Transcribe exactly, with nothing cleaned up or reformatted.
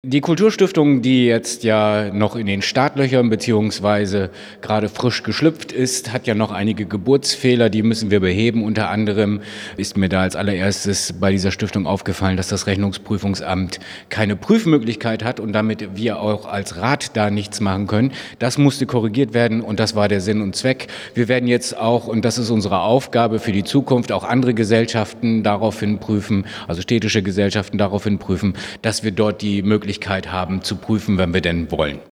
Die Kulturstiftung, die jetzt ja noch in den Startlöchern beziehungsweise gerade frisch geschlüpft ist, hat ja noch einige Geburtsfehler, die müssen wir beheben. Unter anderem ist mir da als allererstes bei dieser Stiftung aufgefallen, dass das Rechnungsprüfungsamt keine Prüfmöglichkeit hat und damit wir auch als Rat da nichts machen können. Das musste korrigiert werden und das war der Sinn und Zweck. Wir werden jetzt auch, und das ist unsere Aufgabe für die Zukunft, auch andere Gesellschaften daraufhin prüfen, also städtische Gesellschaften daraufhin prüfen, dass wir dort die Möglichkeit haben zu prüfen, wenn wir denn wollen.